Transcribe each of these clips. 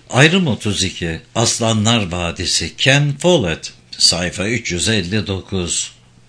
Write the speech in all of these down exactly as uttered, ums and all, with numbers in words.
Ayrım otuz iki, Aslanlar Vadisi, Ken Follett, sayfa üç yüz elli dokuz.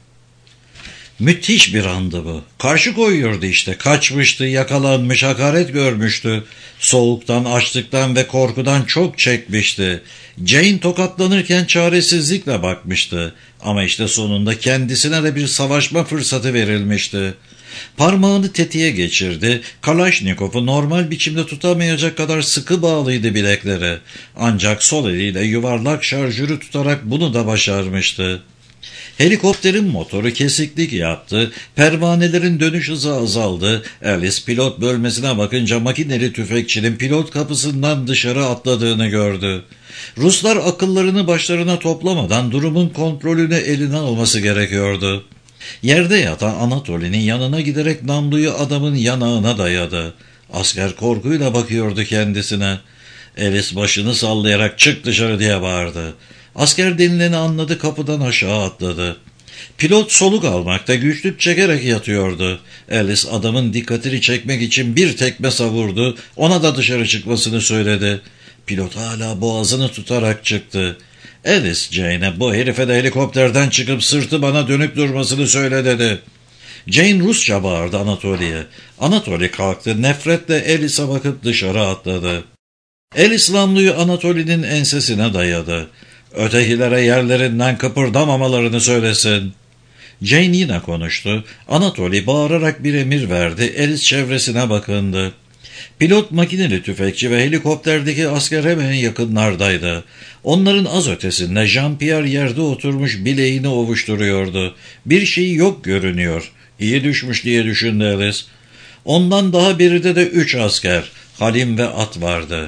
Müthiş bir andı bu. Karşı koyuyordu işte. Kaçmıştı, yakalanmış, hakaret görmüştü. Soğuktan, açlıktan ve korkudan çok çekmişti. Jane tokatlanırken çaresizlikle bakmıştı. Ama işte sonunda kendisine de bir savaşma fırsatı verilmişti. Parmağını tetiğe geçirdi. Kalaşnikov'u normal biçimde tutamayacak kadar sıkı bağlıydı bilekleri. Ancak sol eliyle yuvarlak şarjörü tutarak bunu da başarmıştı. Helikopterin motoru kesiklik yaptı, pervanelerin dönüş hızı azaldı. Alice pilot bölmesine bakınca makineli tüfekçinin pilot kapısından dışarı atladığını gördü. Ruslar akıllarını başlarına toplamadan durumun kontrolünü eline alması gerekiyordu. Yerde yatan Anatoli'nin yanına giderek namluyu adamın yanağına dayadı. Asker korkuyla bakıyordu kendisine. Alice başını sallayarak "Çık dışarı!" diye bağırdı. Asker denileni anladı, kapıdan aşağı atladı. Pilot soluk almakta güçlük çekerek yatıyordu. Alice adamın dikkatini çekmek için bir tekme savurdu, ona da dışarı çıkmasını söyledi. Pilot hala boğazını tutarak çıktı. Alice Jane'e "Bu herife de helikopterden çıkıp sırtı bana dönük durmasını söyle" dedi. Jane Rusça bağırdı Anatoli'ye. Anatoli kalktı, nefretle Alice'a bakıp dışarı atladı. Alice namluyu Anatoli'nin ensesine dayadı. "Ötekilere yerlerinden kıpırdamamalarını söylesin." Jane yine konuştu. Anatoli bağırarak bir emir verdi. Alice çevresine bakındı. Pilot, makineli tüfekçi ve helikopterdeki asker hemen yakınlardaydı. Onların az ötesinde Jean-Pierre yerde oturmuş bileğini ovuşturuyordu. Bir şey yok görünüyor. İyi düşmüş diye düşündü Alice. Ondan daha biride de üç asker, Halim ve at vardı.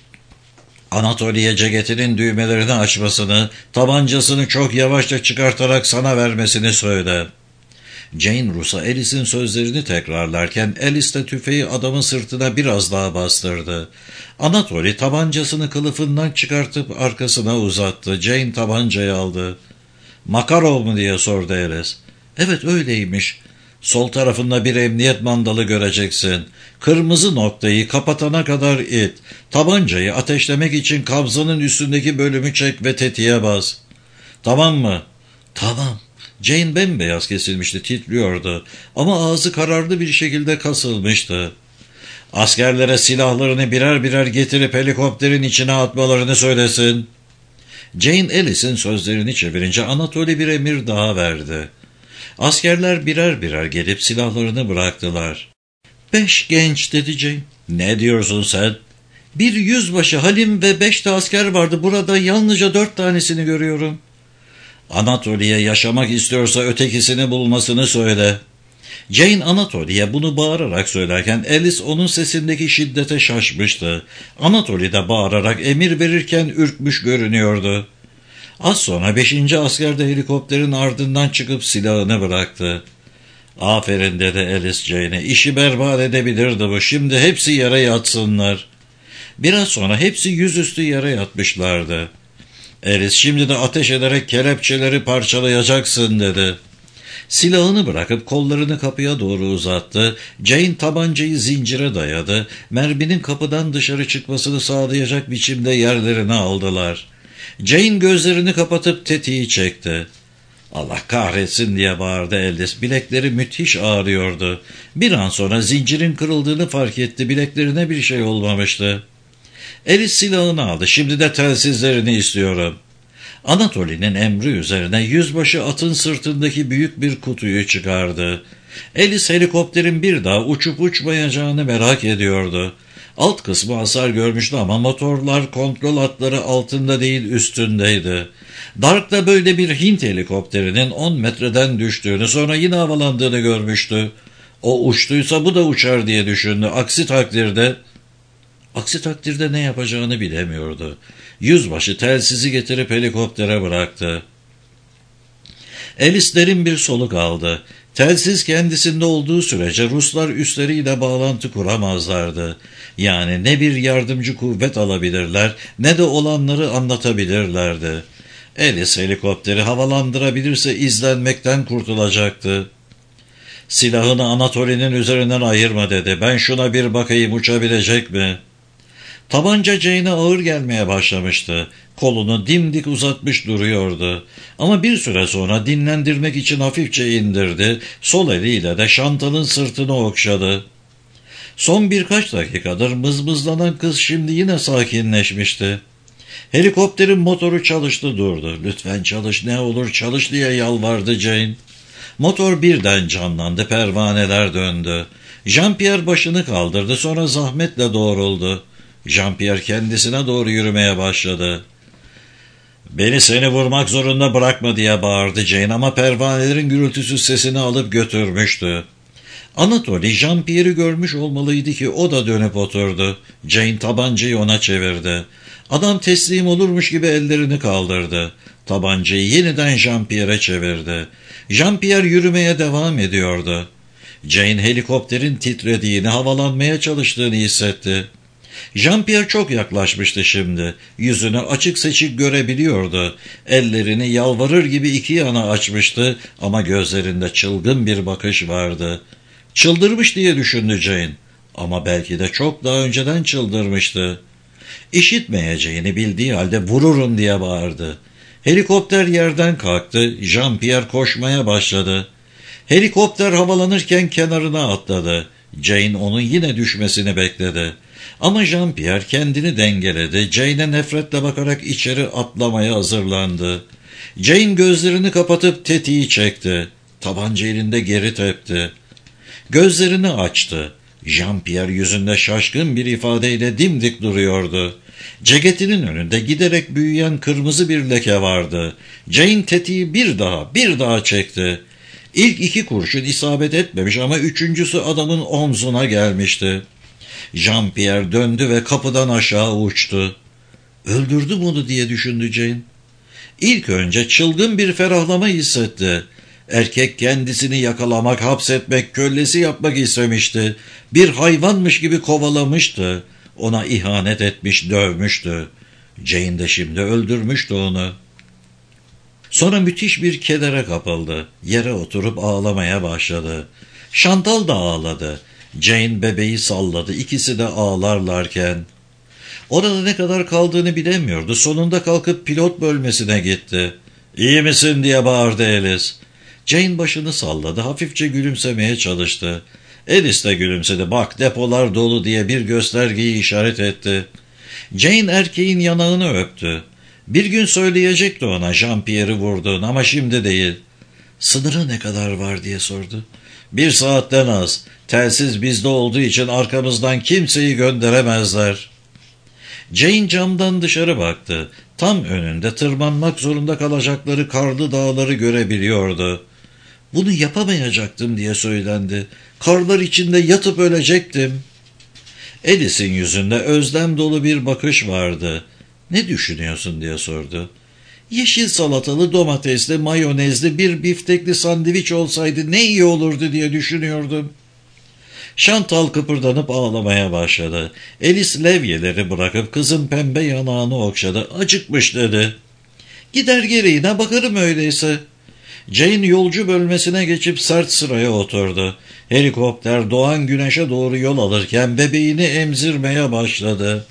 Anatoli'ye ceketinin düğmelerini açmasını, tabancasını çok yavaşça çıkartarak sana vermesini söyle. Jane Rus'a Alice'in sözlerini tekrarlarken Alice de tüfeği adamın sırtına biraz daha bastırdı. Anatoli tabancasını kılıfından çıkartıp arkasına uzattı. Jane tabancayı aldı. "Makarov mu?" diye sordu Alice. "Evet, öyleymiş. Sol tarafında bir emniyet mandalı göreceksin. Kırmızı noktayı kapatana kadar it. Tabancayı ateşlemek için kabzanın üstündeki bölümü çek ve tetiğe bas." "Tamam mı?" "Tamam." Jane bembeyaz kesilmişti, titriyordu ama ağzı kararlı bir şekilde kasılmıştı. "Askerlere silahlarını birer birer getirip helikopterin içine atmalarını söylesin." Jane Alice'in sözlerini çevirince Anatoli bir emir daha verdi. Askerler birer birer gelip silahlarını bıraktılar. "Beş genç," dedi Jane. "Ne diyorsun sen?" "Bir yüzbaşı, Halim ve beş de asker vardı. Burada yalnızca dört tanesini görüyorum." "Anatoli'ye yaşamak istiyorsa ötekisini bulmasını söyle." Jane Anatoli'ye bunu bağırarak söylerken Alice onun sesindeki şiddete şaşmıştı. Anatoli de bağırarak emir verirken ürkmüş görünüyordu. Az sonra beşinci asker de helikopterin ardından çıkıp silahını bıraktı. "Aferin," dedi Alice Jane'e. "İşi berbat edebilirdi bu. Şimdi hepsi yere yatsınlar." Biraz sonra hepsi yüzüstü yere yatmışlardı. Alice, "Şimdi de ateş ederek kelepçeleri parçalayacaksın," dedi. Silahını bırakıp kollarını kapıya doğru uzattı. Jane tabancayı zincire dayadı. Merminin kapıdan dışarı çıkmasını sağlayacak biçimde yerlerini aldılar. Jane gözlerini kapatıp tetiği çekti. "Allah kahretsin," diye bağırdı Alice. Bilekleri müthiş ağrıyordu. Bir an sonra zincirin kırıldığını fark etti. Bileklerine bir şey olmamıştı. Alice silahını aldı. "Şimdi de telsizlerini istiyorum." Anatoli'nin emri üzerine yüzbaşı atın sırtındaki büyük bir kutuyu çıkardı. Alice helikopterin bir daha uçup uçmayacağını merak ediyordu. Alt kısmı hasar görmüştü ama motorlar kontrol hatları altında değil üstündeydi. Dark da böyle bir Hint helikopterinin on metreden düştüğünü, sonra yine havalandığını görmüştü. O uçtuysa bu da uçar diye düşündü. Aksi takdirde... Aksi takdirde ne yapacağını bilemiyordu. Yüzbaşı telsizi getirip helikoptere bıraktı. Alice derin bir soluk aldı. Telsiz kendisinde olduğu sürece Ruslar üstleriyle bağlantı kuramazlardı. Yani ne bir yardımcı kuvvet alabilirler ne de olanları anlatabilirlerdi. Alice helikopteri havalandırabilirse izlenmekten kurtulacaktı. "Silahını Anatoli'nin üzerinden ayırma," dedi. "Ben şuna bir bakayım, uçabilecek mi?" Tabanca Jane'e ağır gelmeye başlamıştı. Kolunu dimdik uzatmış duruyordu. Ama bir süre sonra dinlendirmek için hafifçe indirdi. Sol eliyle de Chantal'ın sırtını okşadı. Son birkaç dakikadır mızmızlanan kız şimdi yine sakinleşmişti. Helikopterin motoru çalıştı durdu. "Lütfen çalış, ne olur çalış," diye yalvardı Jane. Motor birden canlandı, pervaneler döndü. Jean-Pierre başını kaldırdı, sonra zahmetle doğruldu. Jean-Pierre kendisine doğru yürümeye başladı. "Beni seni vurmak zorunda bırakma," diye bağırdı Jane, ama pervanelerin gürültüsü sesini alıp götürmüştü. Anatoly Jean-Pierre'i görmüş olmalıydı ki o da dönüp oturdu. Jane tabancayı ona çevirdi. Adam teslim olurmuş gibi ellerini kaldırdı. Tabancayı yeniden Jean-Pierre'e çevirdi. Jean-Pierre yürümeye devam ediyordu. Jane helikopterin titrediğini, havalanmaya çalıştığını hissetti. Jean-Pierre çok yaklaşmıştı şimdi. Yüzünü açık seçik görebiliyordu. Ellerini yalvarır gibi iki yana açmıştı ama gözlerinde çılgın bir bakış vardı. Çıldırmış diye düşündü Jane. Ama belki de çok daha önceden çıldırmıştı. İşitmeyeceğini bildiği halde "Vururum," diye bağırdı. Helikopter yerden kalktı. Jean-Pierre koşmaya başladı. Helikopter havalanırken kenarına atladı. Jane onun yine düşmesini bekledi. Ama Jean-Pierre kendini dengeledi. Jane'e nefretle bakarak içeri atlamaya hazırlandı. Jane gözlerini kapatıp tetiği çekti. Tabanca elinde geri tepti. Gözlerini açtı. Jean-Pierre yüzünde şaşkın bir ifadeyle dimdik duruyordu. Ceketinin önünde giderek büyüyen kırmızı bir leke vardı. Jane tetiği bir daha, bir daha çekti. İlk iki kurşun isabet etmemiş ama üçüncüsü adamın omzuna gelmişti. Jean-Pierre döndü ve kapıdan aşağı uçtu. "Öldürdüm onu," diye düşündü Jane. İlk önce çılgın bir ferahlama hissetti. Erkek kendisini yakalamak, hapsetmek, kölesi yapmak istemişti. Bir hayvanmış gibi kovalamıştı. Ona ihanet etmiş, dövmüştü. Jane de şimdi öldürmüştü onu. Sonra müthiş bir kedere kapıldı. Yere oturup ağlamaya başladı. Chantal da ağladı. Jane bebeği salladı. İkisi de ağlarlarken. Orada ne kadar kaldığını bilemiyordu. Sonunda kalkıp pilot bölmesine gitti. "İyi misin?" diye bağırdı Alice. Jane başını salladı. Hafifçe gülümsemeye çalıştı. Alice de gülümsedi. "Bak, depolar dolu," diye bir göstergeyi işaret etti. Jane erkeğin yanağını öptü. Bir gün söyleyecekti ona Jean-Pierre'i vurduğunu ama şimdi değil. "Sınırı ne kadar var?" diye sordu. "Bir saatten az. Telsiz bizde olduğu için arkamızdan kimseyi gönderemezler." Jane camdan dışarı baktı. Tam önünde tırmanmak zorunda kalacakları karlı dağları görebiliyordu. "Bunu yapamayacaktım," diye söylendi. "Karlar içinde yatıp ölecektim." Alice'in yüzünde özlem dolu bir bakış vardı. "Ne düşünüyorsun?" diye sordu. "Yeşil salatalı, domatesli, mayonezli bir biftekli sandviç olsaydı ne iyi olurdu diye düşünüyordum." Chantal kıpırdanıp ağlamaya başladı. Alice levyeleri bırakıp kızın pembe yanağını okşadı. "Acıkmış," dedi. "Gider gereğine bakarım öyleyse." Jane yolcu bölmesine geçip sert sıraya oturdu. Helikopter doğan güneşe doğru yol alırken bebeğini emzirmeye başladı.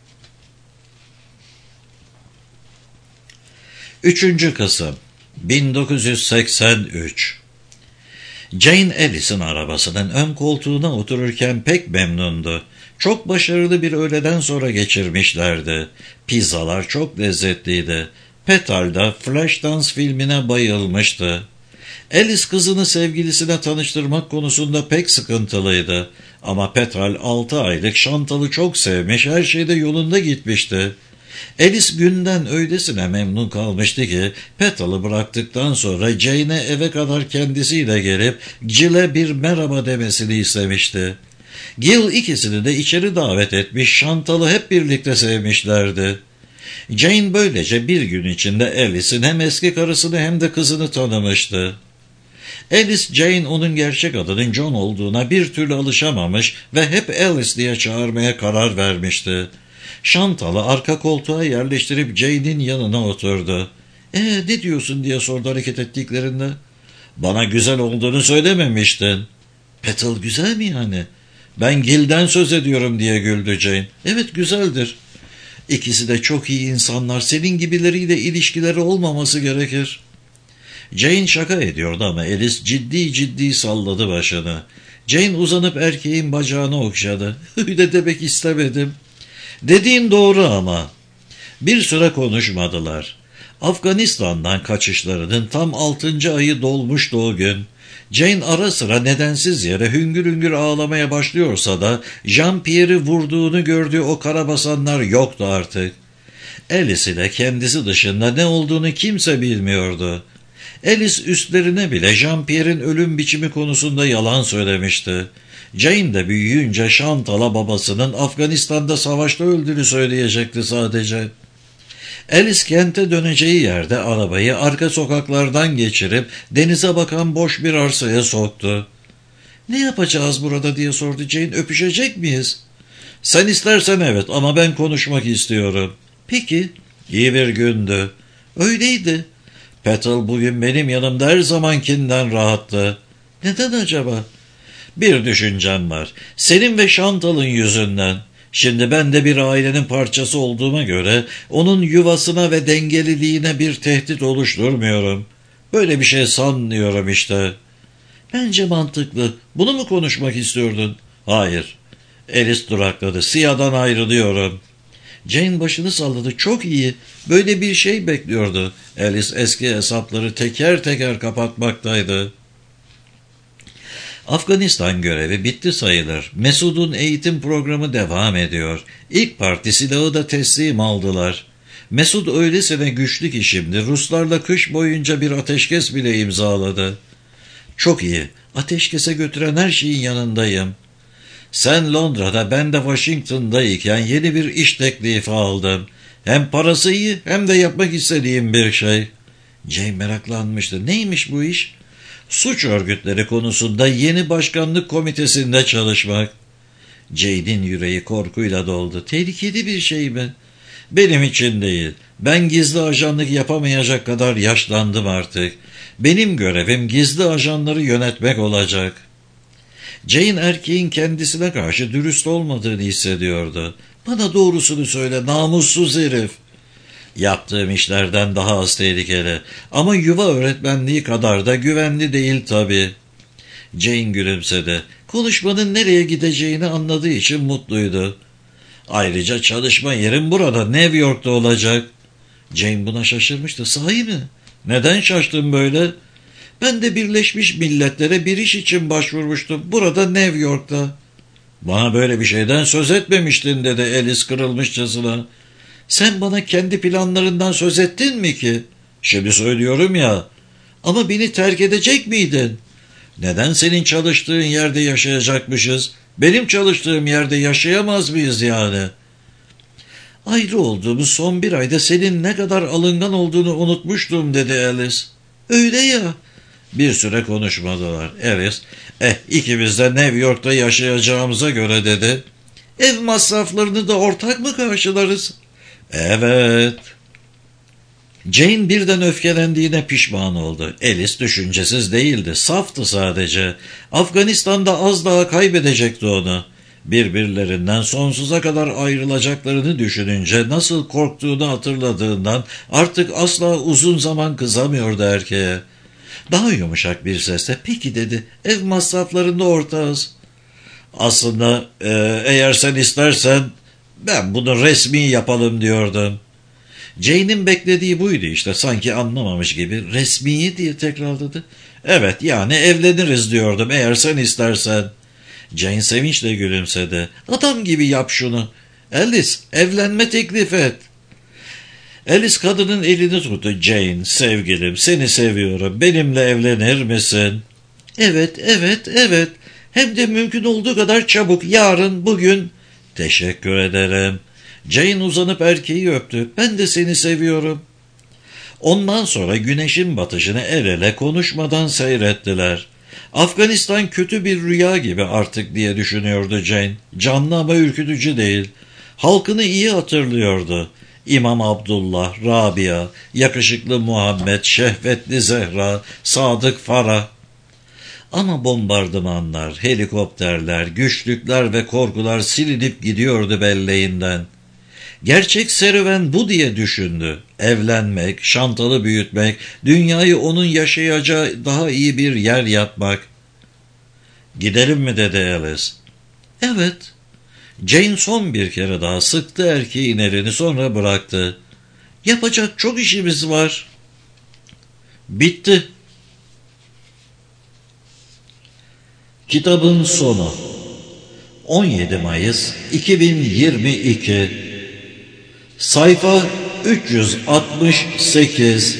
Üçüncü kısım bin dokuz yüz seksen üç. Jane Alice'in arabasının ön koltuğuna otururken pek memnundu. Çok başarılı bir öğleden sonra geçirmişlerdi. Pizzalar çok lezzetliydi. Petal da Flashdance filmine bayılmıştı. Alice kızını sevgilisine tanıştırmak konusunda pek sıkıntılıydı. Ama Petal altı aylık Chantal'ı çok sevmiş, her şeyde yolunda gitmişti. Alice günden öylesine memnun kalmıştı ki Petal'ı bıraktıktan sonra Jane'e eve kadar kendisiyle gelip Gill'e bir merhaba demesini istemişti. Gill ikisini de içeri davet etmiş, Chantal'ı hep birlikte sevmişlerdi. Jane böylece bir gün içinde Alice'in hem eski karısını hem de kızını tanımıştı. Alice, Jane onun gerçek adının John olduğuna bir türlü alışamamış ve hep Alice diye çağırmaya karar vermişti. Chantal'ı arka koltuğa yerleştirip Jane'in yanına oturdu. "Ee, ne diyorsun?" diye sordu hareket ettiklerinde. "Bana güzel olduğunu söylememiştin." "Petal güzel mi yani?" Ben Gil'den söz ediyorum diye güldü Jane. Evet, güzeldir. İkisi de çok iyi insanlar. Senin gibileriyle ilişkileri olmaması gerekir. Jane şaka ediyordu ama Alice ciddi ciddi salladı başını. Jane uzanıp erkeğin bacağını okşadı. Öyle demek istemedim. Dediğin doğru ama. Bir süre konuşmadılar. Afganistan'dan kaçışlarının tam altıncı ayı dolmuştu o gün. Jane ara sıra nedensiz yere hüngür hüngür ağlamaya başlıyorsa da Jean-Pierre'i vurduğunu gördüğü o karabasanlar yoktu artık. Alice ile kendisi dışında ne olduğunu kimse bilmiyordu. Alice üstlerine bile Jean-Pierre'in ölüm biçimi konusunda yalan söylemişti. Jane de büyüyünce Chantal'a babasının Afganistan'da savaşta öldüğünü söyleyecekti sadece. Alice kente döneceği yerde arabayı arka sokaklardan geçirip denize bakan boş bir arsaya soktu. "Ne yapacağız burada?" diye sordu Jane. "Öpüşecek miyiz?" "Sen istersen evet ama ben konuşmak istiyorum." "Peki." İyi bir gündü. Öyleydi. Petal bugün benim yanımda her zamankinden rahattı. Neden acaba? Bir düşüncem var. Senin ve Chantal'ın yüzünden. Şimdi ben de bir ailenin parçası olduğuma göre onun yuvasına ve dengeliliğine bir tehdit oluşturmuyorum. Böyle bir şey sanmıyorum işte. Bence mantıklı. Bunu mu konuşmak istiyordun? Hayır. Alice durakladı. Siyah'dan ayrılıyorum. Jane başını salladı. Çok iyi. Böyle bir şey bekliyordu. Alice eski hesapları teker teker kapatmaktaydı. Afganistan görevi bitti sayılır. Mesud'un eğitim programı devam ediyor. İlk parti silahı da teslim aldılar. Mesud öylesine güçlü ki şimdi Ruslarla kış boyunca bir ateşkes bile imzaladı. Çok iyi. Ateşkese götüren her şeyin yanındayım. Sen Londra'da, ben de Washington'dayken yeni bir iş teklifi aldım. Hem parası iyi hem de yapmak istediğim bir şey. Jane meraklanmıştı. Neymiş bu iş? Suç örgütleri konusunda yeni başkanlık komitesinde çalışmak. Jane'in yüreği korkuyla doldu. Tehlikeli bir şey mi? Benim için değil. Ben gizli ajanlık yapamayacak kadar yaşlandım artık. Benim görevim gizli ajanları yönetmek olacak. Jane erkeğin kendisine karşı dürüst olmadığını hissediyordu. Bana doğrusunu söyle, namussuz herif. Yaptığım işlerden daha az tehlikeli ama yuva öğretmenliği kadar da güvenli değil tabii. Jane gülümsedi. Konuşmanın nereye gideceğini anladığı için mutluydu. Ayrıca çalışma yerim burada, New York'ta olacak. Jane buna şaşırmıştı. Sahi mi? Neden şaştın böyle? Ben de Birleşmiş Milletler'e bir iş için başvurmuştum. Burada New York'ta. Bana böyle bir şeyden söz etmemiştin dedi Alice kırılmışçasına. Sen bana kendi planlarından söz ettin mi ki? Şimdi söylüyorum ya. Ama beni terk edecek miydin? Neden senin çalıştığın yerde yaşayacakmışız? Benim çalıştığım yerde yaşayamaz mıyız yani? Ayrı olduğumuz son bir ayda senin ne kadar alıngan olduğunu unutmuştum dedi Alice. Öyle ya. Bir süre konuşmadılar. Alice, eh ikimiz de New York'ta yaşayacağımıza göre dedi. Ev masraflarını da ortak mı karşılarız? Evet. Jane birden öfkelendiğine pişman oldu. Alice düşüncesiz değildi, saftı sadece. Afganistan'da az daha kaybedecekti onu. Birbirlerinden sonsuza kadar ayrılacaklarını düşününce nasıl korktuğunu hatırladığından artık asla uzun zaman kızamıyordu erkeğe. Daha yumuşak bir sesle peki dedi, ev masraflarında ortağız. Aslında e, eğer sen istersen ben bunu resmi yapalım diyordum. Jane'in beklediği buydu işte, sanki anlamamış gibi. Resmi diye tekrarladı. Evet, yani evleniriz diyordum eğer sen istersen. Jane sevinçle gülümsedi. Adam gibi yap şunu. Alice, evlenme teklif et. Alice kadının elini tuttu. Jane, sevgilim, seni seviyorum. Benimle evlenir misin? Evet, evet, evet. Hem de mümkün olduğu kadar çabuk. Yarın, bugün. Teşekkür ederim. Jane uzanıp erkeği öptü. Ben de seni seviyorum. Ondan sonra güneşin batışını el ele konuşmadan seyrettiler. Afganistan kötü bir rüya gibi artık diye düşünüyordu Jane. Canlı ama ürkütücü değil. Halkını iyi hatırlıyordu. İmam Abdullah, Rabia, yakışıklı Muhammed, şehvetli Zehra, Sadık Farah. Ama bombardımanlar, helikopterler, güçlükler ve korkular silinip gidiyordu belleğinden. Gerçek serüven bu diye düşündü. Evlenmek, şantalı büyütmek, dünyayı onun yaşayacağı daha iyi bir yer yapmak. "Gidelim mi?" dedi Alice. "Evet." Jane son bir kere daha sıktı erkeğin elini, sonra bıraktı. "Yapacak çok işimiz var." Bitti. Kitabın sonu. on yedi Mayıs iki bin yirmi iki. Sayfa üç yüz altmış sekiz.